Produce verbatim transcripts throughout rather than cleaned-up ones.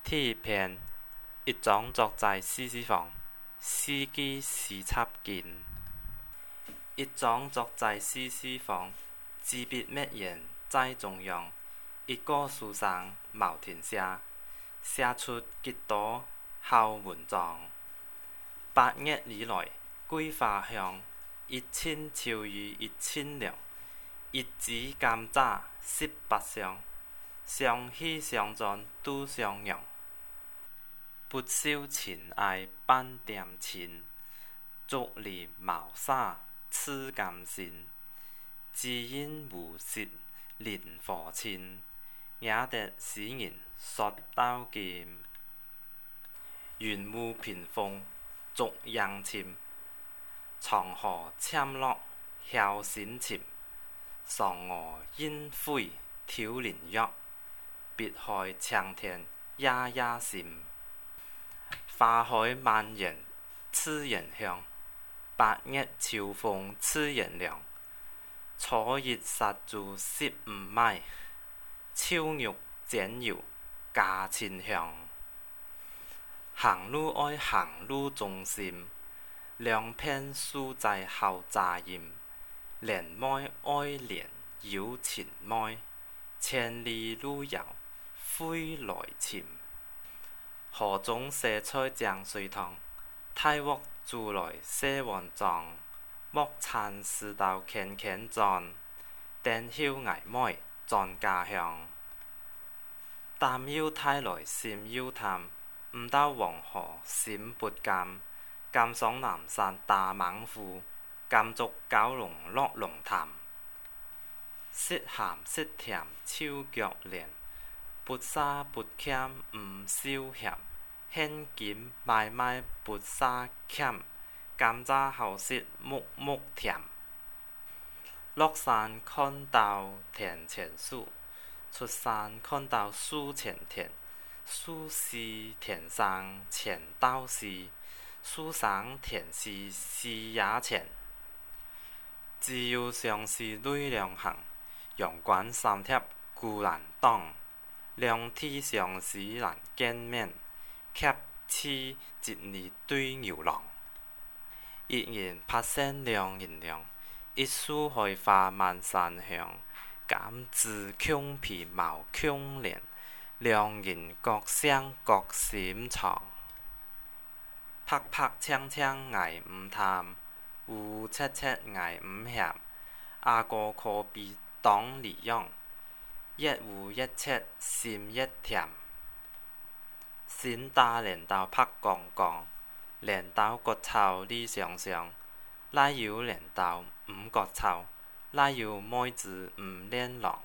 ที่เพน一種作在西西房，司機視插見。一種作在西西房，自別滅言在中央。一個書生茅田下，寫出幾多好文章。八月以來桂花香，一千秋雨一千涼。一枝甘蔗十八香，相喜相讚都相讓。不消情愛半點情，竹籬茅沙痴甘心。只因無實令火親，惹得使人說刀劍。雲霧屏風逐陽침長河暹落曉星침嫦娥應悔挑林玉，別海長天夜夜心。花海蔓延痴人香，八月秋風痴人涼。初日殺豬十五邁，秋肉煎油加清香。行路愛行路中心，兩片樹在後雜音。連妹愛連有情妹，千里路遙悔來尋。河中荇菜醬水湯，太鑊煮來寫文章。莫餐絲豆乾乾轉，電曉崖妹轉家鄉。擔憂太來心憂淡，唔到黃河心不甘。甘爽南山大猛虎，甘竹九龍落龍潭。色鹹色甜秋腳連，不沙不欠唔燒鹹。現今買賣不沙欠，甘蔗好食木木甜。落山看到田前樹，出山看到樹前田。樹是田上前道是，樹上田是是也前。只有相思淚兩行，陽關三貼孤難當。兩天相思難見面，客似一日對牛郎。一人拍聲兩人涼，一樹開花滿山香。甘枝芎皮毛芎連，兩人各相各心腸。拍拍槍槍捱唔淡，烏赤赤捱唔鹹。阿哥可比當梨樣，一烏一赤心一甜。先打連豆拍光光，連豆割草理想想。奶油連豆唔割草，奶油妹子唔連郎。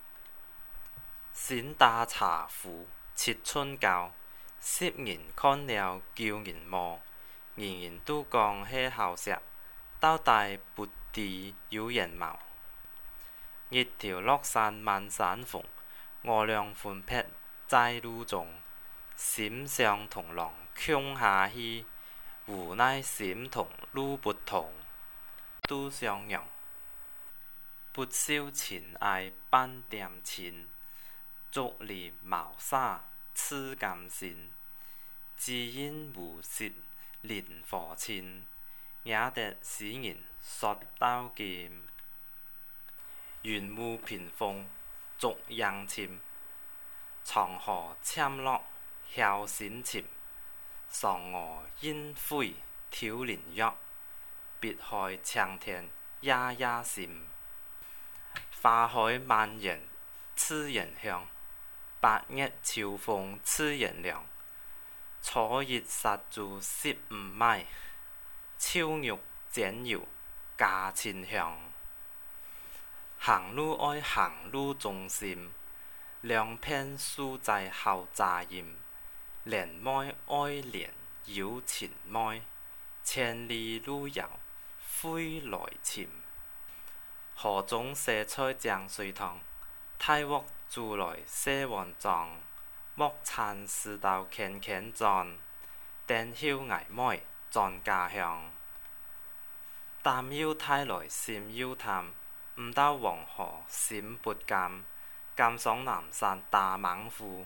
先打茶壺切春糕，十人看了叫人摸。人人都講係好食，到底不知有人貌。一條落山漫山風，我倆分撇在路中。心相同郎窮下去，無奈心同路不同，都相讓。不消情愛半點情，竹籬茅沙痴甘心。只因無實令火親，惹得使人說刀劍。雲霧屏風逐陽침長河暹落曉星침嫦娥應悔挑林玉，別海長天夜夜心。花海蔓延痴人香，八月秋風痴人涼。初日殺豬十五邁，秋肉煎油加清香。行路愛行路中心，兩片樹在後雜音。連妹愛連有情妹，千里路遙悔來尋。河中荇菜醬水湯，太鑊煮來寫文章。莫餐絲豆乾乾轉，電曉崖妹轉家鄉。擔憂太來心憂淡，唔到黃河心不甘。甘爽南山大猛虎，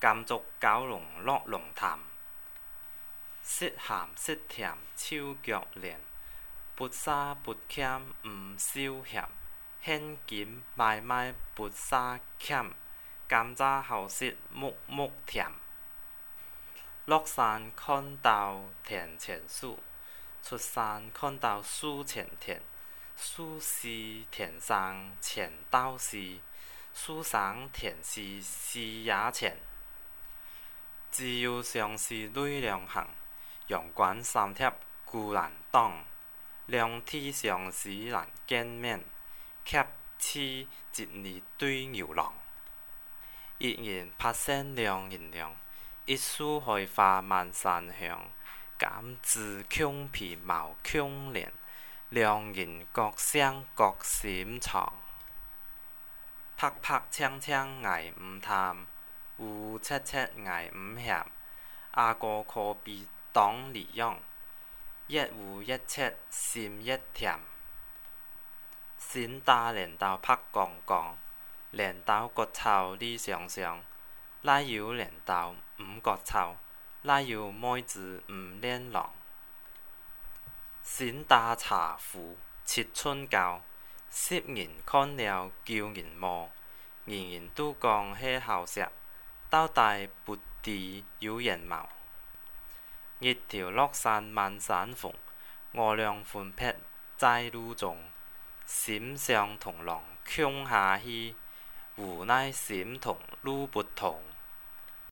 甘竹九龍落龍潭，色鹹色甜手腳練，撥沙撥鉗毋少嫌，獻金買買撥沙鉗，甘蔗好食木木甜。落山看到田前樹，出山看到樹前田，樹是田上前道是，樹上田是是也前。只有相思淚兩行，陽關三貼孤難當。兩地相思難見面，客似一日對牛郎。一人拍線兩人涼，一樹開花滿山香。甘蔗芎皮毛芎連，兩人各相各心腸。拍拍槍槍愛毋貪，有切切愛毋嫌。阿哥可比當利用，一有一切心一甜。新大連豆拍光光，連豆割草理想想。奶油連豆毋割草，奶油妹子毋練郎。新大茶壺七寸高，十人看了九人摸。人人都講係好食，到底不知有人貌。一條落山漫山風，我倆分別在路中。心上同郎共下去，無奈心同路不同。